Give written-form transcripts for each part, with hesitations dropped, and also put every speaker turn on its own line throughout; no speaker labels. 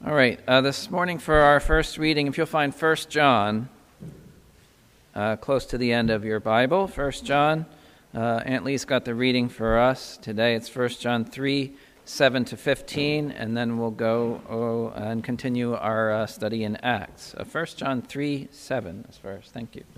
All right, this morning for our first reading, if you'll find 1 John close to the end of your Bible, 1 John, Aunt Lee's got the reading for us today. It's 1 John 3, 7 to 15, and then we'll go and continue our study in Acts. 1 John 3, 7 is first. Thank you.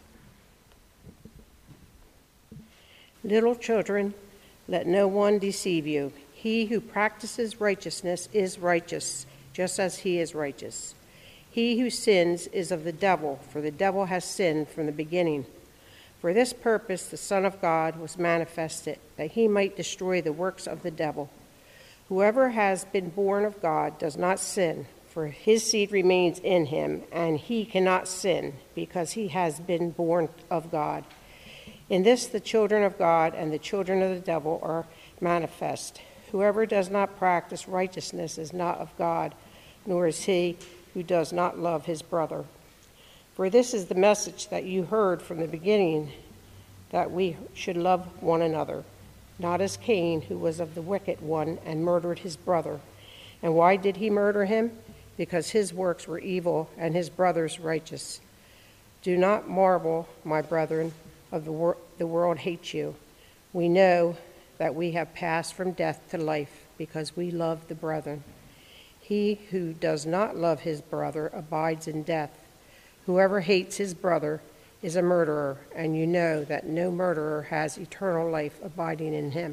Little children, let no one deceive you. He who practices righteousness is righteous, just as he is righteous. He who sins is of the devil, for the devil has sinned from the beginning. For this purpose the Son of God was manifested, that he might destroy the works of the devil. Whoever has been born of God does not sin, for his seed remains in him, and he cannot sin, because he has been born of God. In this the children of God and the children of the devil are manifest. Whoever does not practice righteousness is not of God, nor is he who does not love his brother. For this is the message that you heard from the beginning, that we should love one another, not as Cain, who was of the wicked one and murdered his brother. And why did he murder him? Because his works were evil and his brother's righteous. Do not marvel, my brethren, of the world hates you. We know that we have passed from death to life because we love the brethren. He who does not love his brother abides in death. Whoever hates his brother is a murderer, and you know that no murderer has eternal life abiding in him.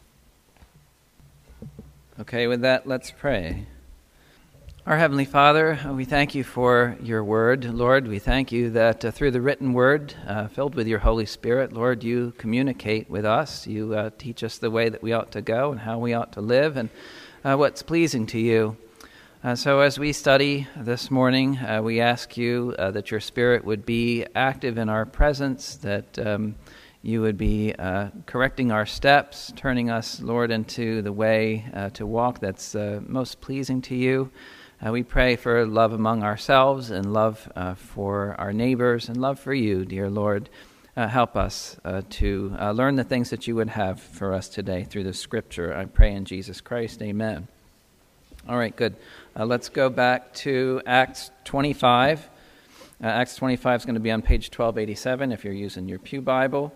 Okay, with that, let's pray. Our Heavenly Father, we thank you for your word. Lord, we thank you that through the written word, filled with your Holy Spirit, Lord, you communicate with us. You teach us the way that we ought to go and how we ought to live and what's pleasing to you. So as we study this morning, we ask you that your Spirit would be active in our presence, that you would be correcting our steps, turning us, Lord, into the way to walk that's most pleasing to you. We pray for love among ourselves and love for our neighbors and love for you, dear Lord. Help us to learn the things that you would have for us today through the Scripture. I pray in Jesus Christ. Amen. All right, good. Let's go back to Acts 25. Acts 25 is going to be on page 1287 if you're using your Pew Bible.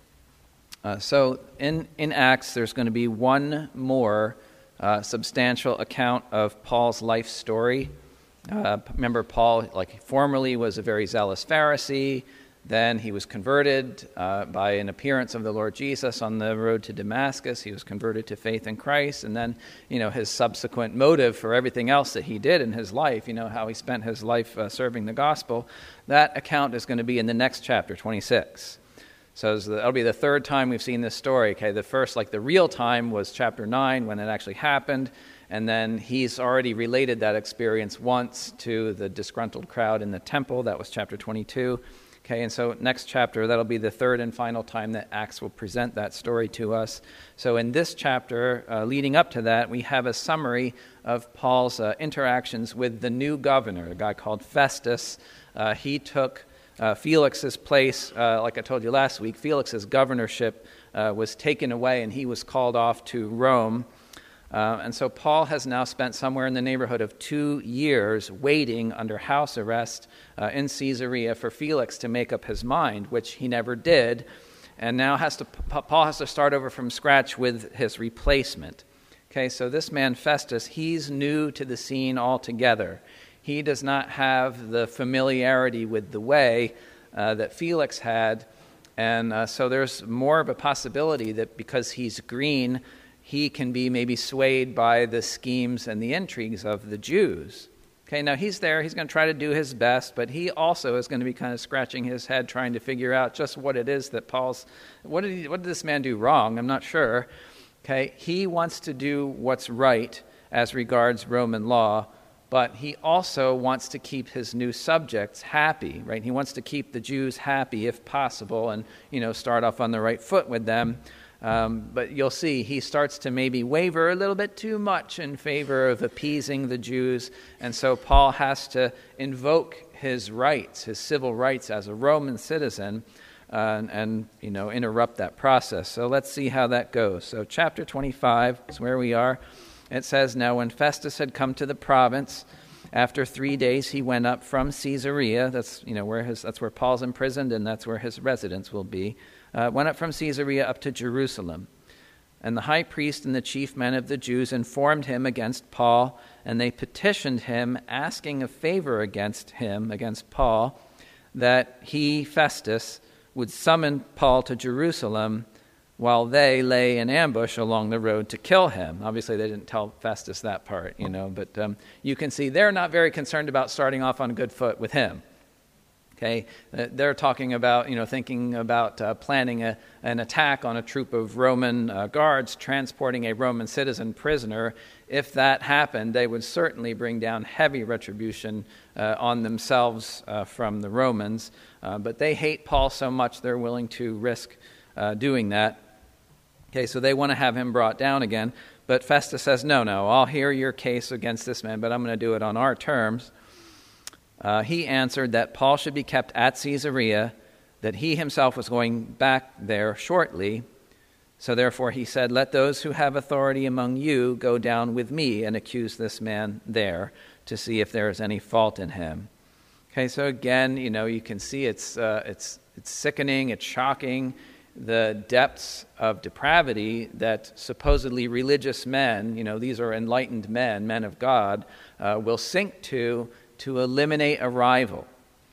So in Acts, there's going to be one more substantial account of Paul's life story. Remember, Paul, formerly was a very zealous Pharisee. Then he was converted by an appearance of the Lord Jesus on the road to Damascus. He was converted to faith in Christ. And then, his subsequent motive for everything else that he did in his life, how he spent his life serving the gospel, that account is going to be in the next chapter, 26. So that'll be the third time we've seen this story. Okay, the first, the real time was chapter 9 when it actually happened, and then he's already related that experience once to the disgruntled crowd in the temple. That was chapter 22. Okay, and so next chapter, that'll be the third and final time that Acts will present that story to us. So in this chapter, leading up to that, we have a summary of Paul's interactions with the new governor, a guy called Festus. He took Felix's place, like I told you last week. Felix's governorship was taken away and he was called off to Rome. And so Paul has now spent somewhere in the neighborhood of 2 years waiting under house arrest in Caesarea for Felix to make up his mind, which he never did. And now Paul has to start over from scratch with his replacement. Okay, so this man Festus, he's new to the scene altogether. He does not have the familiarity with the way that Felix had, and so there's more of a possibility that because he's green, he can be maybe swayed by the schemes and the intrigues of the Jews. Okay, now he's there, he's going to try to do his best, but he also is going to be kind of scratching his head trying to figure out just what it is that what did this man do wrong? I'm not sure. Okay, he wants to do what's right as regards Roman law, but he also wants to keep his new subjects happy, right? He wants to keep the Jews happy if possible and, start off on the right foot with them. But you'll see he starts to maybe waver a little bit too much in favor of appeasing the Jews. And so Paul has to invoke his rights, his civil rights as a Roman citizen and interrupt that process. So let's see how that goes. So chapter 25 is where we are. it says, "Now when Festus had come to the province, after 3 days he went up from Caesarea," that's where Paul's imprisoned, and that's where his residence will be, went up from Caesarea up to Jerusalem. And the high priest and the chief men of the Jews informed him against Paul, and they petitioned him, asking a favor against Paul, that he, Festus, would summon Paul to Jerusalem while they lay in ambush along the road to kill him. Obviously, they didn't tell Festus that part, but you can see they're not very concerned about starting off on a good foot with him. Okay, they're talking about, thinking about planning an attack on a troop of Roman guards transporting a Roman citizen prisoner. If that happened, they would certainly bring down heavy retribution on themselves from the Romans. But they hate Paul so much they're willing to risk doing that. Okay, so they want to have him brought down again. But Festus says, no, I'll hear your case against this man, but I'm going to do it on our terms. He answered that Paul should be kept at Caesarea, that he himself was going back there shortly. So therefore he said, "Let those who have authority among you go down with me and accuse this man there to see if there is any fault in him." Okay, so again, you can see it's sickening, it's shocking, the depths of depravity that supposedly religious men, these are enlightened men of God, will sink to eliminate a rival.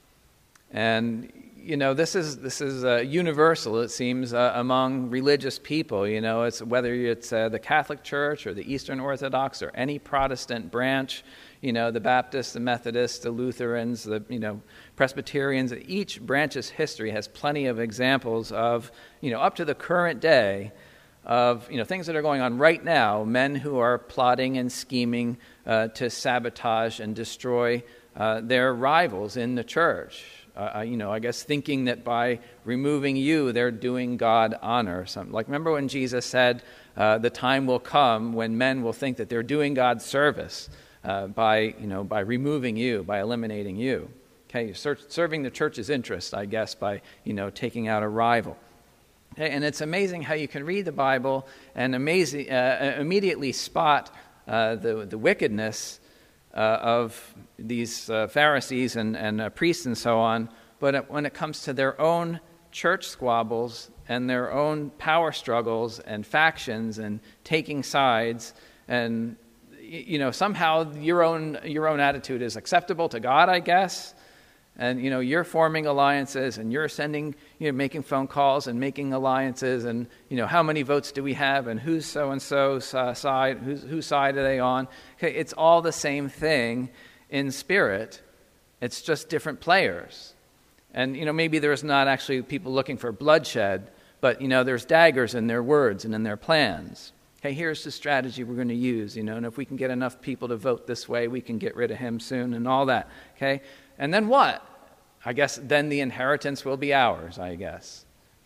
And this is universal, it seems, among religious people. It's whether it's the Catholic Church or the Eastern Orthodox or any Protestant branch, the Baptists, the Methodists, the Lutherans, the Presbyterians. Each branch's history has plenty of examples of, up to the current day, of things that are going on right now, men who are plotting and scheming to sabotage and destroy their rivals in the church. I guess thinking that by removing you, they're doing God honor. Remember when Jesus said, the time will come when men will think that they're doing God service by removing you, by eliminating you. Okay, you're serving the church's interest, I guess, by, taking out a rival. Okay, and it's amazing how you can read the Bible and immediately spot the wickedness of these Pharisees and priests and so on, but when it comes to their own church squabbles and their own power struggles and factions and taking sides, and somehow your own attitude is acceptable to God, I guess, and you're forming alliances and you're sending, making phone calls and making alliances, and how many votes do we have, and who's so and so's side, whose side are they on? Okay, it's all the same thing in spirit. It's just different players. And maybe there's not actually people looking for bloodshed, but there's daggers in their words and in their plans. Okay, here's the strategy we're going to use, and if we can get enough people to vote this way, we can get rid of him soon and all that. Okay, and then what? I guess then the inheritance will be ours, I guess.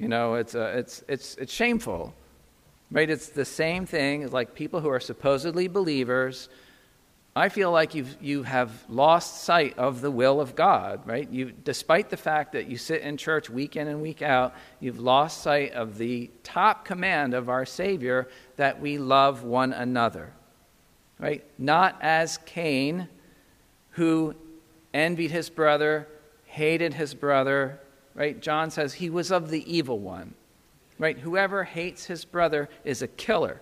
It's shameful, right? It's the same thing as like people who are supposedly believers. I feel like you have lost sight of the will of God, right? Despite the fact that you sit in church week in and week out, you've lost sight of the top command of our Savior, that we love one another, right? Not as Cain, who envied his brother, hated his brother, right? John says he was of the evil one, right? Whoever hates his brother is a killer,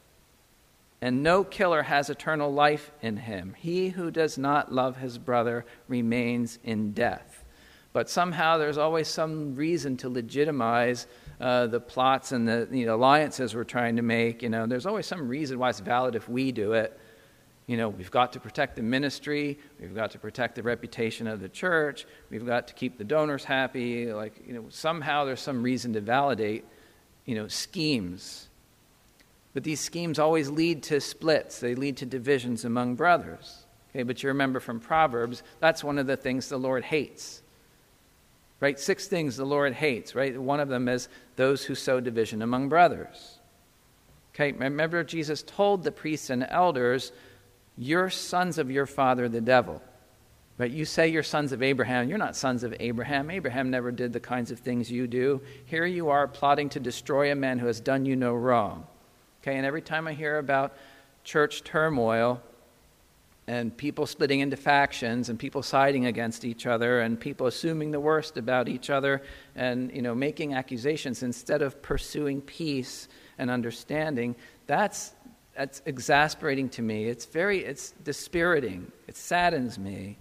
and no killer has eternal life in him. He who does not love his brother remains in death. But somehow there's always some reason to legitimize the plots and the alliances we're trying to make. There's always some reason why it's valid if we do it. We've got to protect the ministry. We've got to protect the reputation of the church. We've got to keep the donors happy. Somehow there's some reason to validate, schemes. But these schemes always lead to splits. They lead to divisions among brothers. Okay, but you remember from Proverbs, that's one of the things the Lord hates. Right? 6 things the Lord hates, right? One of them is those who sow division among brothers. Okay, remember Jesus told the priests and elders, "You're sons of your father the devil." Right? You say you're sons of Abraham. You're not sons of Abraham. Abraham never did the kinds of things you do. Here you are plotting to destroy a man who has done you no wrong. Okay, and every time I hear about church turmoil and people splitting into factions and people siding against each other and people assuming the worst about each other and, making accusations instead of pursuing peace and understanding, that's exasperating to me. It's dispiriting. It saddens me.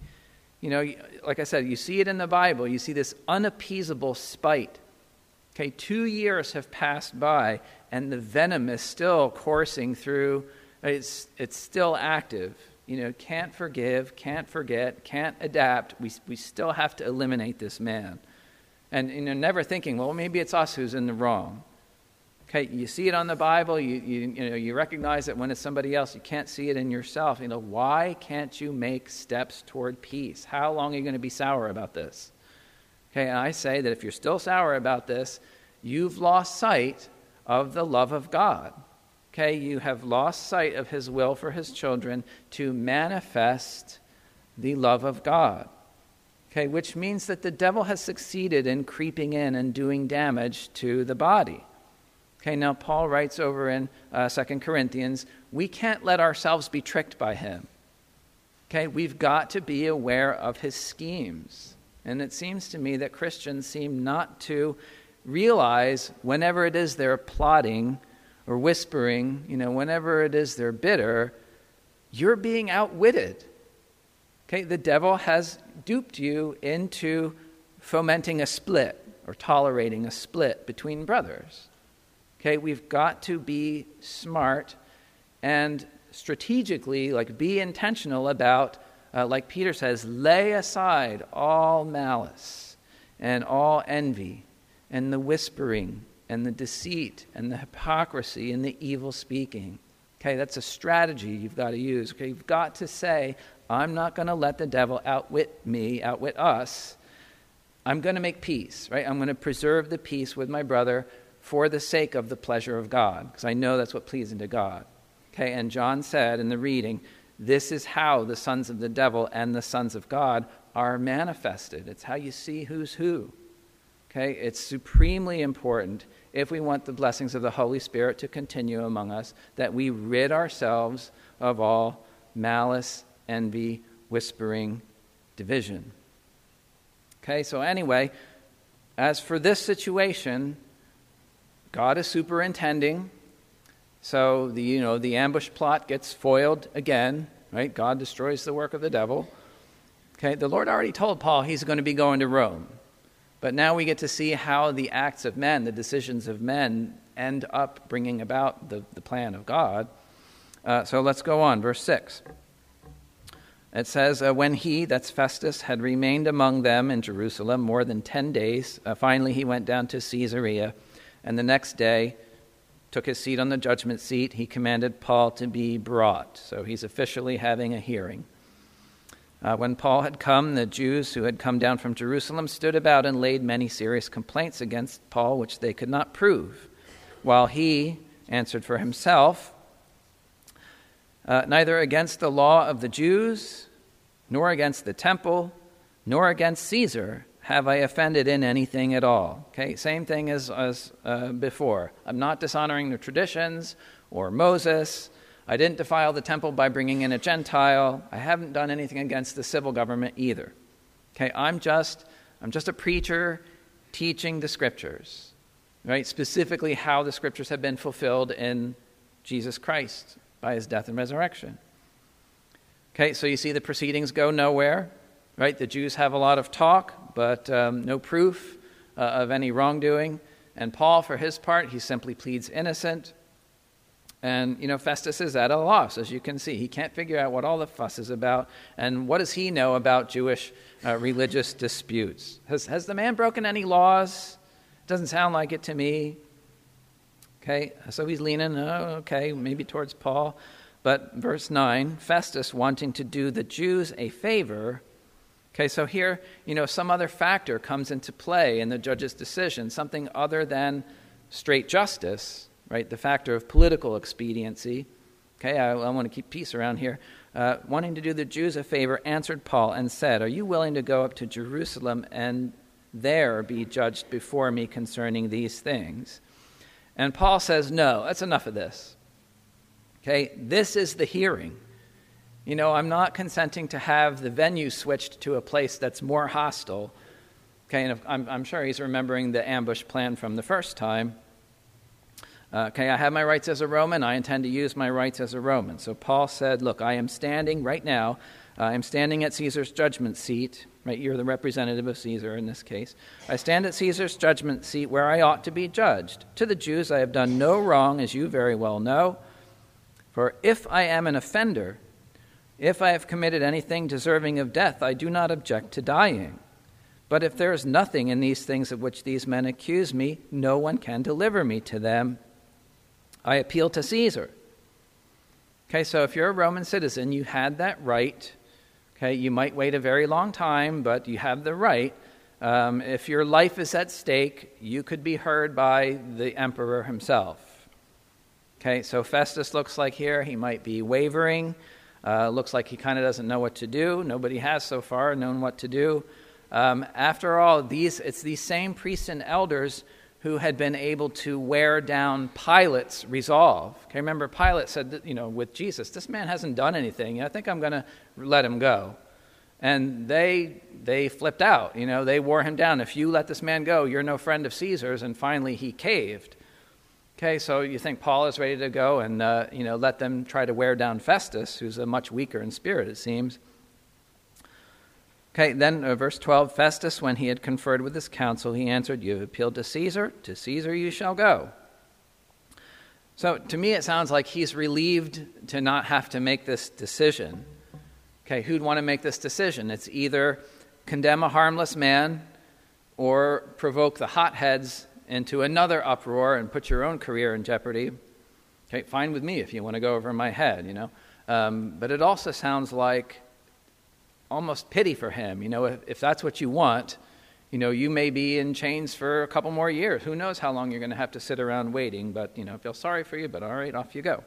Like I said, you see it in the Bible. You see this unappeasable spite. Okay, 2 years have passed by and the venom is still coursing through. It's still active. Can't forgive, can't forget, can't adapt. We still have to eliminate this man. And never thinking, well, maybe it's us who's in the wrong. Okay, you see it on the Bible, you recognize it when it's somebody else, you can't see it in yourself. Why can't you make steps toward peace? How long are you going to be sour about this? Okay, and I say that if you're still sour about this, you've lost sight of the love of God. Okay, you have lost sight of his will for his children to manifest the love of God. Okay, which means that the devil has succeeded in creeping in and doing damage to the body. Okay, now Paul writes over in 2 Corinthians, we can't let ourselves be tricked by him. Okay, we've got to be aware of his schemes. And it seems to me that Christians seem not to realize whenever it is they're plotting or whispering, whenever it is they're bitter, you're being outwitted. Okay, the devil has duped you into fomenting a split or tolerating a split between brothers. Okay, we've got to be smart and strategically, be intentional about, like Peter says, lay aside all malice and all envy and the whispering and the deceit and the hypocrisy and the evil speaking. Okay, that's a strategy you've got to use. Okay, you've got to say, I'm not going to let the devil outwit me, outwit us. I'm going to make peace, right? I'm going to preserve the peace with my brother for the sake of the pleasure of God, because I know that's what's pleasing to God. Okay, and John said in the reading, this is how the sons of the devil and the sons of God are manifested. It's how you see who's who. Okay, it's supremely important if we want the blessings of the Holy Spirit to continue among us, that we rid ourselves of all malice, envy, whispering, division. Okay, so anyway, as for this situation, God is superintending. So the ambush plot gets foiled again, right? God destroys the work of the devil. Okay, the Lord already told Paul he's going to be going to Rome. But now we get to see how the acts of men, the decisions of men, end up bringing about the plan of God. So let's go on, verse 6. It says, when he, that's Festus, had remained among them in Jerusalem more than 10 days, finally he went down to Caesarea, and the next day took his seat on the judgment seat. He commanded Paul to be brought. So he's officially having a hearing. When Paul had come, the Jews who had come down from Jerusalem stood about and laid many serious complaints against Paul, which they could not prove, while he answered for himself, neither against the law of the Jews, nor against the temple, nor against Caesar have I offended in anything at all. Okay, same thing as before. I'm not dishonoring the traditions or Moses. I didn't defile the temple by bringing in a Gentile. I haven't done anything against the civil government either. Okay, I'm just a preacher teaching the scriptures, right? Specifically how the scriptures have been fulfilled in Jesus Christ by his death and resurrection. Okay, so you see the proceedings go nowhere, right? The Jews have a lot of talk, but no proof of any wrongdoing. And Paul, for his part, he simply pleads innocent. And, Festus is at a loss, as you can see. He can't figure out what all the fuss is about. And what does he know about Jewish religious disputes? Has the man broken any laws? Doesn't sound like it to me. Okay, so he's leaning, maybe towards Paul. But verse 9, Festus wanting to do the Jews a favor. Okay, so here, some other factor comes into play in the judge's decision, something other than straight justice, right? The factor of political expediency. Okay, I want to keep peace around here. Wanting to do the Jews a favor, answered Paul and said, are you willing to go up to Jerusalem and there be judged before me concerning these things? And Paul says, no, that's enough of this. Okay, this is the hearing. I'm not consenting to have the venue switched to a place that's more hostile. Okay, and I'm sure he's remembering the ambush plan from the first time. Okay, I have my rights as a Roman. I intend to use my rights as a Roman. So Paul said, look, I am standing right now. I'm standing at Caesar's judgment seat. Right, you're the representative of Caesar in this case. I stand at Caesar's judgment seat where I ought to be judged. To the Jews I have done no wrong, as you very well know. For if I am an offender, if I have committed anything deserving of death, I do not object to dying. But if there is nothing in these things of which these men accuse me, no one can deliver me to them. I appeal to Caesar. Okay, so if you're a Roman citizen, you had that right. Okay, you might wait a very long time, but you have the right. If your life is at stake, you could be heard by the emperor himself. Okay, so Festus looks like here he might be wavering. Looks like he kind of doesn't know what to do. Nobody has so far known what to do. After all, it's these same priests and elders who had been able to wear down Pilate's resolve. Okay, remember Pilate said that, with Jesus, this man hasn't done anything. I think I'm going to let him go. And they flipped out. They wore him down. If you let this man go, you're no friend of Caesar's. And finally, he caved. Okay, so you think Paul is ready to go and let them try to wear down Festus, who's a much weaker in spirit, it seems. Okay, then verse 12, Festus, when he had conferred with his council, he answered, you have appealed to Caesar you shall go. So to me it sounds like he's relieved to not have to make this decision. Okay, who'd want to make this decision? It's either condemn a harmless man or provoke the hotheads into another uproar and put your own career in jeopardy. Okay, fine with me if you want to go over my head, But it also sounds like almost pity for him. If that's what you want, you may be in chains for a couple more years. Who knows how long you're going to have to sit around waiting, but, feel sorry for you, but all right, off you go.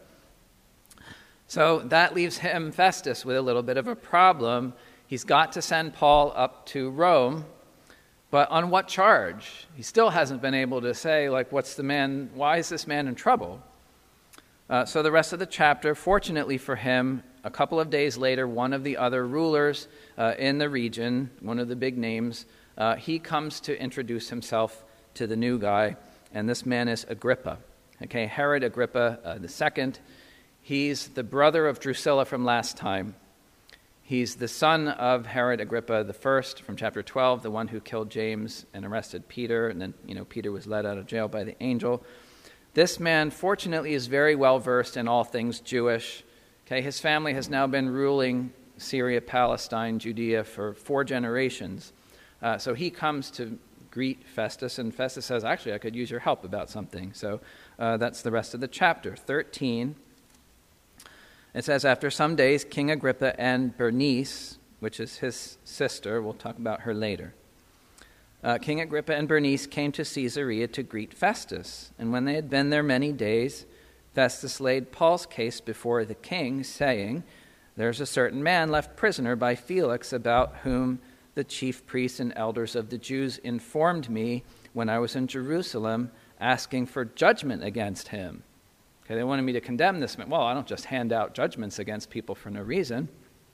So that leaves him, Festus, with a little bit of a problem. He's got to send Paul up to Rome, but on what charge? He still hasn't been able to say, why is this man in trouble? So the rest of the chapter, fortunately for him, a couple of days later, one of the other rulers in the region, one of the big names, he comes to introduce himself to the new guy, and this man is Agrippa. Okay, Herod Agrippa II. He's the brother of Drusilla from last time. He's the son of Herod Agrippa I from chapter 12, the one who killed James and arrested Peter, and then Peter was led out of jail by the angel. This man, fortunately, is very well versed in all things Jewish. Okay, his family has now been ruling Syria, Palestine, Judea for 4 generations. So he comes to greet Festus, and Festus says, actually, I could use your help about something. So that's the rest of the chapter. 13, it says, after some days, King Agrippa and Bernice, which is his sister, we'll talk about her later. King Agrippa and Bernice came to Caesarea to greet Festus, and when they had been there many days, Festus laid Paul's case before the king, saying, there's a certain man left prisoner by Felix, about whom the chief priests and elders of the Jews informed me when I was in Jerusalem, asking for judgment against him. Okay, they wanted me to condemn this man. Well, I don't just hand out judgments against people for no reason.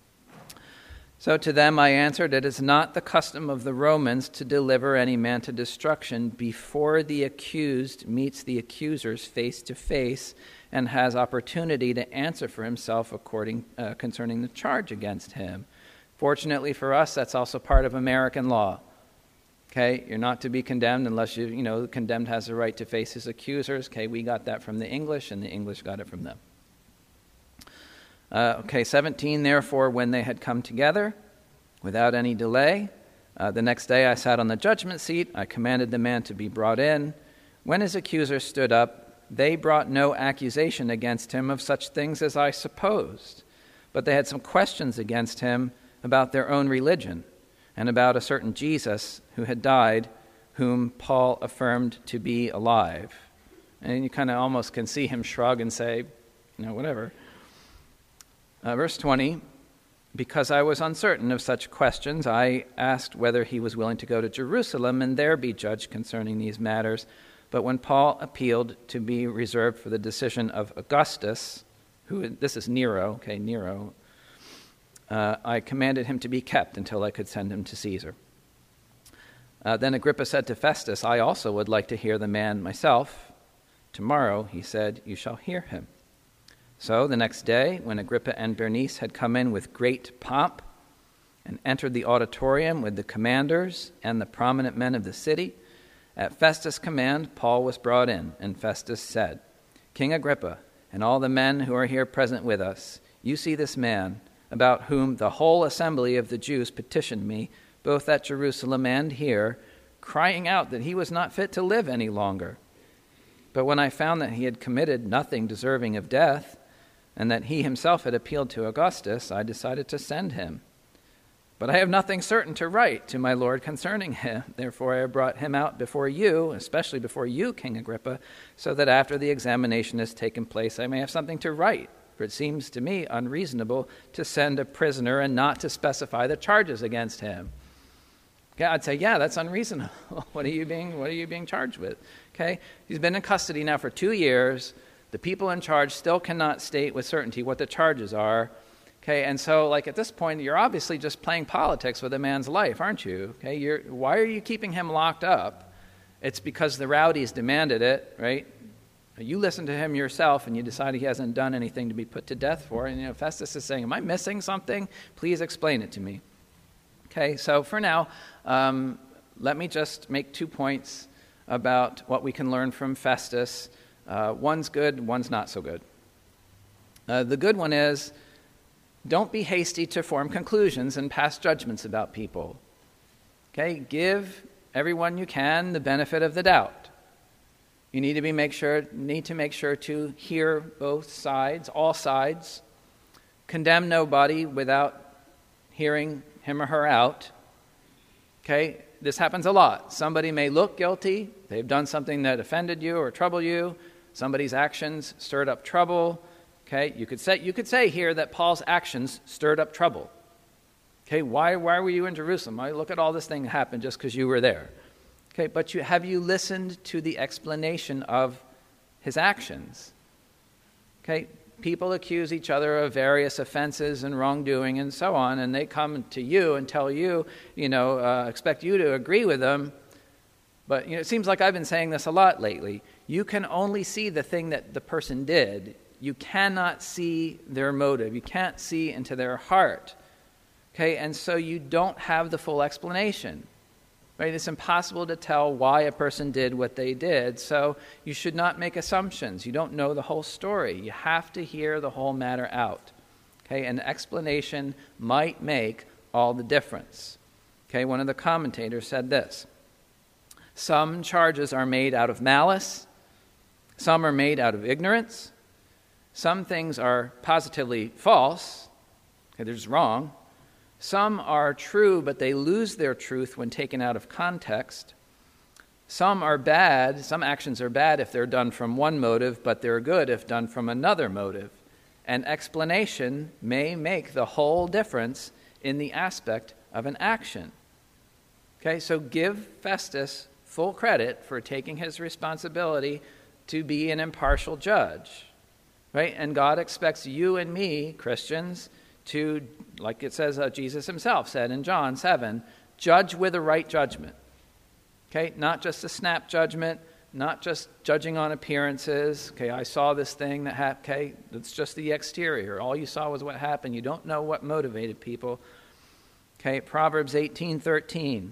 So to them I answered, it is not the custom of the Romans to deliver any man to destruction before the accused meets the accusers face to face and has opportunity to answer for himself concerning the charge against him. Fortunately for us, that's also part of American law. Okay, you're not to be condemned unless the condemned has the right to face his accusers. Okay, we got that from the English, and the English got it from them. 17, therefore, when they had come together, without any delay, the next day I sat on the judgment seat. I commanded the man to be brought in. When his accusers stood up, they brought no accusation against him of such things as I supposed, but they had some questions against him about their own religion and about a certain Jesus who had died, whom Paul affirmed to be alive. And you kind of almost can see him shrug and say, whatever. Verse 20, because I was uncertain of such questions, I asked whether he was willing to go to Jerusalem and there be judged concerning these matters. But when Paul appealed to be reserved for the decision of Augustus, this is Nero, Nero, I commanded him to be kept until I could send him to Caesar. Then Agrippa said to Festus, I also would like to hear the man myself. Tomorrow, he said, you shall hear him. So the next day, when Agrippa and Bernice had come in with great pomp and entered the auditorium with the commanders and the prominent men of the city, at Festus' command, Paul was brought in, and Festus said, King Agrippa, and all the men who are here present with us, you see this man, about whom the whole assembly of the Jews petitioned me, both at Jerusalem and here, crying out that he was not fit to live any longer. But when I found that he had committed nothing deserving of death, and that he himself had appealed to Augustus, I decided to send him. But I have nothing certain to write to my lord concerning him. Therefore I have brought him out before you, especially before you, King Agrippa, so that after the examination has taken place, I may have something to write. For it seems to me unreasonable to send a prisoner and not to specify the charges against him. Okay, I'd say, yeah, that's unreasonable. What are you being charged with? Okay, he's been in custody now for 2 years. The people in charge still cannot state with certainty what the charges are. Okay, and so at this point, you're obviously just playing politics with a man's life, aren't you? Okay, why are you keeping him locked up? It's because the rowdies demanded it, right? You listened to him yourself, and you decided he hasn't done anything to be put to death for. And Festus is saying, "Am I missing something? Please explain it to me." Okay, so for now, let me just make 2 points about what we can learn from Festus. One's good, one's not so good. The good one is, don't be hasty to form conclusions and pass judgments about people. Okay, give everyone you can the benefit of the doubt. You need to make sure to hear both sides, all sides. Condemn nobody without hearing him or her out. Okay, this happens a lot. Somebody may look guilty. They've done something that offended you or troubled you. Somebody's actions stirred up trouble. Okay, you could say here that Paul's actions stirred up trouble. Okay, why were you in Jerusalem? Look at all this thing happened just because you were there. Okay, but have you listened to the explanation of his actions? Okay, people accuse each other of various offenses and wrongdoing and so on, and they come to you and tell you, expect you to agree with them. But it seems like I've been saying this a lot lately. You can only see the thing that the person did. You cannot see their motive. You can't see into their heart. Okay, and so you don't have the full explanation. Right? It's impossible to tell why a person did what they did, so you should not make assumptions. You don't know the whole story. You have to hear the whole matter out. Okay, an explanation might make all the difference. Okay, one of the commentators said this: some charges are made out of malice, some are made out of ignorance, some things are positively false, okay, they're just wrong. Some are true, but they lose their truth when taken out of context. Some are bad, some actions are bad if they're done from one motive, but they're good if done from another motive. An explanation may make the whole difference in the aspect of an action. Okay, so give Festus full credit for taking his responsibility to be an impartial judge. Right? And God expects you and me, Christians, to, like it says, Jesus himself said in John 7, judge with a right judgment. Okay, not just a snap judgment, not just judging on appearances. Okay, I saw this thing that happened. Okay, it's just the exterior. All you saw was what happened. You don't know what motivated people. Okay, Proverbs 18:13.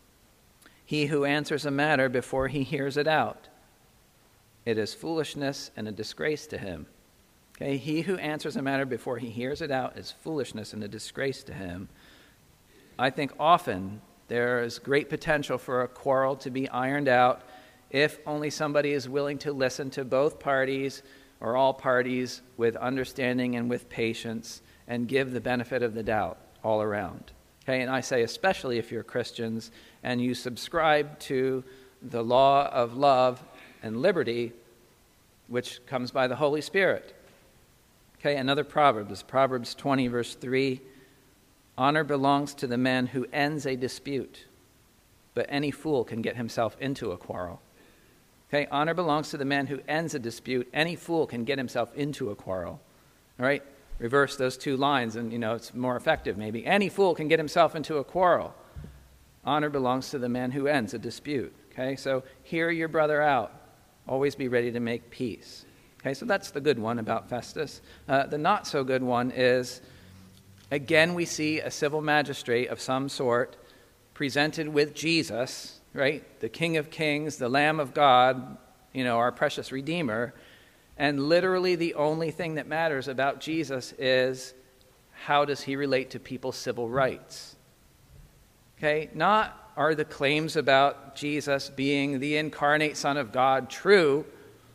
He who answers a matter before he hears it out, it is foolishness and a disgrace to him. Okay, he who answers a matter before he hears it out is foolishness and a disgrace to him. I think often there is great potential for a quarrel to be ironed out if only somebody is willing to listen to both parties or all parties with understanding and with patience and give the benefit of the doubt all around. Okay, and I say especially if you're Christians and you subscribe to the law of love and liberty, which comes by the Holy Spirit. Okay, another proverb is Proverbs 20, verse 3. Honor belongs to the man who ends a dispute, but any fool can get himself into a quarrel. Okay, honor belongs to the man who ends a dispute. Any fool can get himself into a quarrel. All right? Reverse those two lines and, it's more effective maybe. Any fool can get himself into a quarrel. Honor belongs to the man who ends a dispute. Okay? So hear your brother out. Always be ready to make peace. Okay? So that's the good one about Festus. The not so good one is, again, we see a civil magistrate of some sort presented with Jesus, right? The King of Kings, the Lamb of God, our precious Redeemer. And literally the only thing that matters about Jesus is how does he relate to people's civil rights? Okay? Not are the claims about Jesus being the incarnate Son of God true.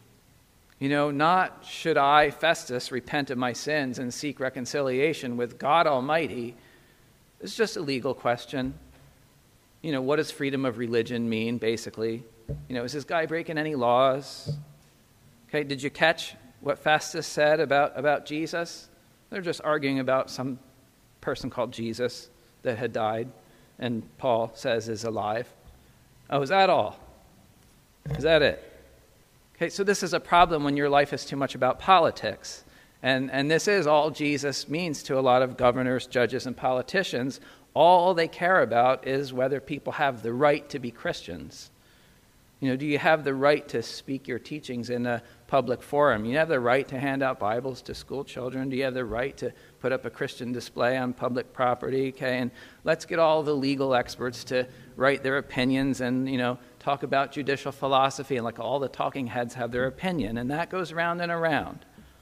Not should I, Festus, repent of my sins and seek reconciliation with God Almighty. It's just a legal question. What does freedom of religion mean, basically? Is this guy breaking any laws? Okay, did you catch what Festus said about Jesus? They're just arguing about some person called Jesus that had died, and Paul says is alive. Oh, is that all? Is that it? Okay, so this is a problem when your life is too much about politics. And this is all Jesus means to a lot of governors, judges, and politicians. All they care about is whether people have the right to be Christians. Do you have the right to speak your teachings in a public forum? You have the right to hand out Bibles to school children? Do you have the right to put up a Christian display on public property? Okay, and let's get all the legal experts to write their opinions and, talk about judicial philosophy, and like all the talking heads have their opinion, and that goes round and around.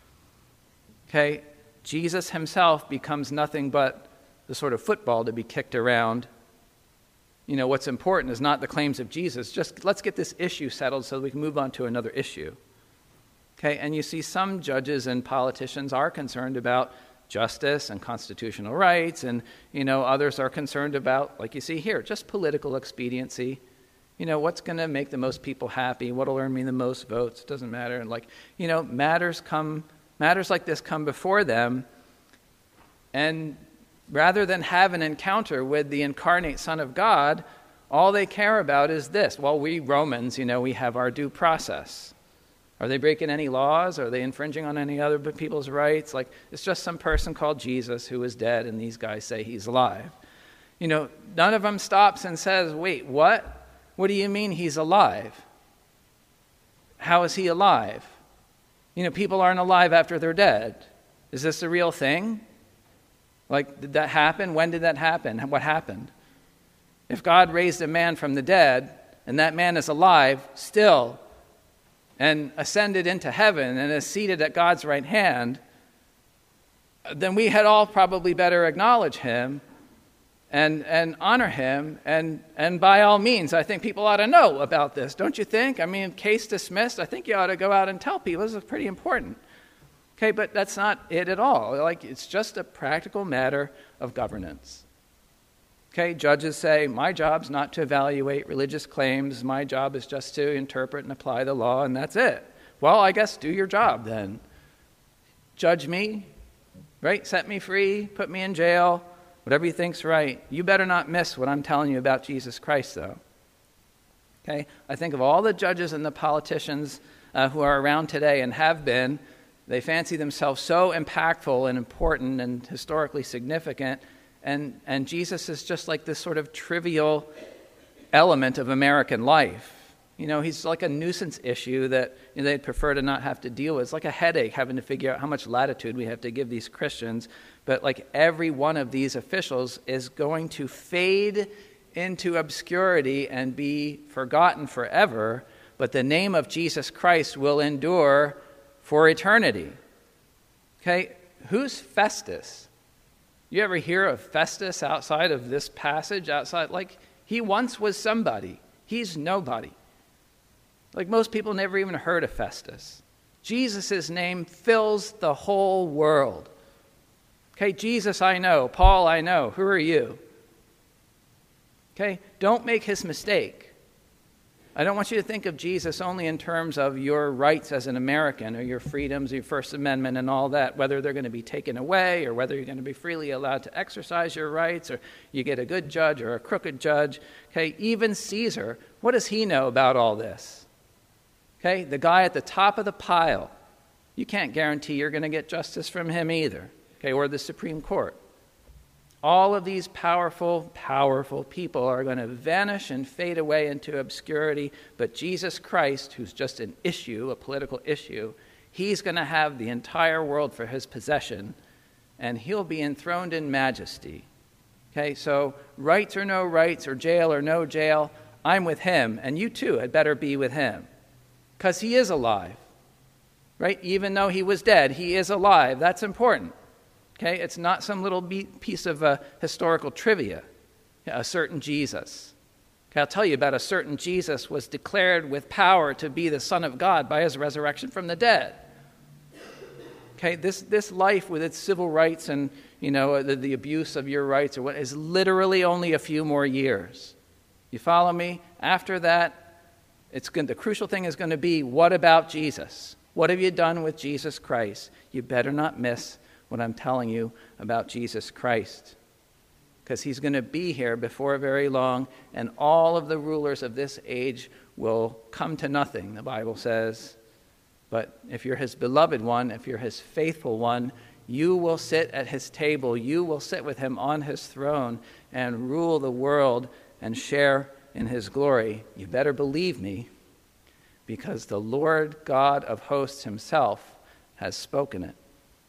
Okay, Jesus himself becomes nothing but the sort of football to be kicked around. What's important is not the claims of Jesus. Just let's get this issue settled so that we can move on to another issue. Okay, and you see some judges and politicians are concerned about justice and constitutional rights, and, others are concerned about, like you see here, just political expediency. What's going to make the most people happy? What'll earn me the most votes? It doesn't matter. And matters like this come before them, and rather than have an encounter with the incarnate Son of God, all they care about is this. Well, we Romans, we have our due process. Are they breaking any laws? Are they infringing on any other people's rights? It's just some person called Jesus who is dead, and these guys say he's alive. None of them stops and says, wait, what? What do you mean he's alive? How is he alive? People aren't alive after they're dead. Is this a real thing? Did that happen? When did that happen? What happened? If God raised a man from the dead, and that man is alive still, and ascended into heaven, and is seated at God's right hand, then we had all probably better acknowledge him and honor him, and by all means, I think people ought to know about this, don't you think? Case dismissed, I think you ought to go out and tell people. This is pretty important. Okay, but that's not it at all. It's just a practical matter of governance. Okay, judges say, my job's not to evaluate religious claims. My job is just to interpret and apply the law, and that's it. Well, I guess do your job then. Judge me, right? Set me free, put me in jail, whatever you think's right. You better not miss what I'm telling you about Jesus Christ, though. Okay, I think of all the judges and the politicians who are around today and have been. They fancy themselves so impactful and important and historically significant, and Jesus is just like this sort of trivial element of American life. He's like a nuisance issue that they'd prefer to not have to deal with. It's like a headache having to figure out how much latitude we have to give these Christians. But every one of these officials is going to fade into obscurity and be forgotten forever, but the name of Jesus Christ will endure for eternity. Okay, who's Festus? You ever hear of Festus outside of this passage? He once was somebody. He's nobody. Most people never even heard of Festus. Jesus' name fills the whole world. Okay, Jesus I know, Paul I know. Who are you? Okay, don't make his mistake. I don't want you to think of Jesus only in terms of your rights as an American or your freedoms, your First Amendment and all that, whether they're going to be taken away or whether you're going to be freely allowed to exercise your rights or you get a good judge or a crooked judge. Okay, even Caesar, what does he know about all this? Okay, the guy at the top of the pile, you can't guarantee you're going to get justice from him either, okay, or the Supreme Court. All of these powerful, powerful people are going to vanish and fade away into obscurity, but Jesus Christ, who's just an issue, a political issue, he's going to have the entire world for his possession, and he'll be enthroned in majesty. Okay, so rights or no rights, or jail or no jail, I'm with him, and you too had better be with him, because he is alive, right? Even though he was dead, he is alive. That's important. Okay, it's not some little piece of historical trivia, a certain Jesus. Okay, I'll tell you about a certain Jesus was declared with power to be the Son of God by his resurrection from the dead. Okay, this life with its civil rights and, the abuse of your rights or what is literally only a few more years. You follow me? After that, the crucial thing is going to be, what about Jesus? What have you done with Jesus Christ? You better not miss what I'm telling you about Jesus Christ, because he's going to be here before very long, and all of the rulers of this age will come to nothing, the Bible says. But if you're his beloved one, if you're his faithful one, you will sit at his table, you will sit with him on his throne and rule the world and share in his glory. You better believe me, because the Lord God of hosts himself has spoken it.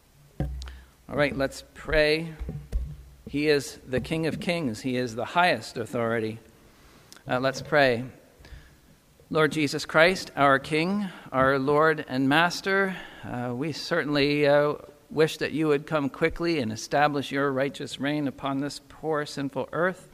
All right, let's pray. He is the King of Kings. He is the highest authority. Let's pray. Lord Jesus Christ, our King, our Lord and Master, we certainly wish that you would come quickly and establish your righteous reign upon this poor, sinful earth.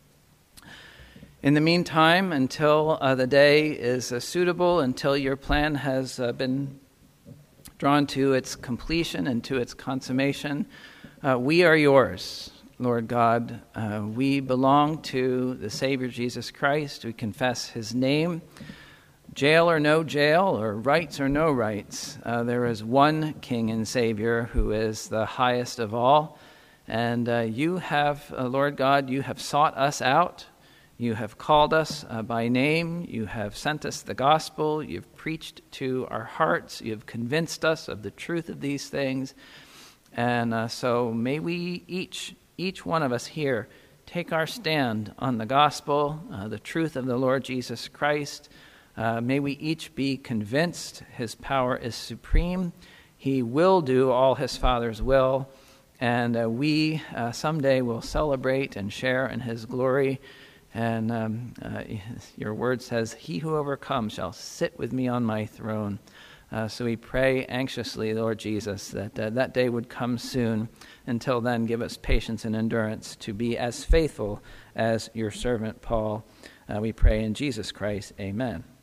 In the meantime, until the day is suitable, until your plan has been drawn to its completion and to its consummation, we are yours, Lord God. We belong to the Savior Jesus Christ. We confess his name. Jail or no jail, or rights or no rights, there is one King and Savior who is the highest of all. And you have, Lord God, you have sought us out. You have called us by name. You have sent us the gospel. You've preached to our hearts. You have convinced us of the truth of these things. And so may we, each one of us here, take our stand on the gospel, the truth of the Lord Jesus Christ. May we each be convinced his power is supreme. He will do all his Father's will. And we someday will celebrate and share in his glory. And your word says, he who overcomes shall sit with me on my throne. So we pray anxiously, Lord Jesus, that that day would come soon. Until then, give us patience and endurance to be as faithful as your servant Paul. We pray in Jesus Christ. Amen.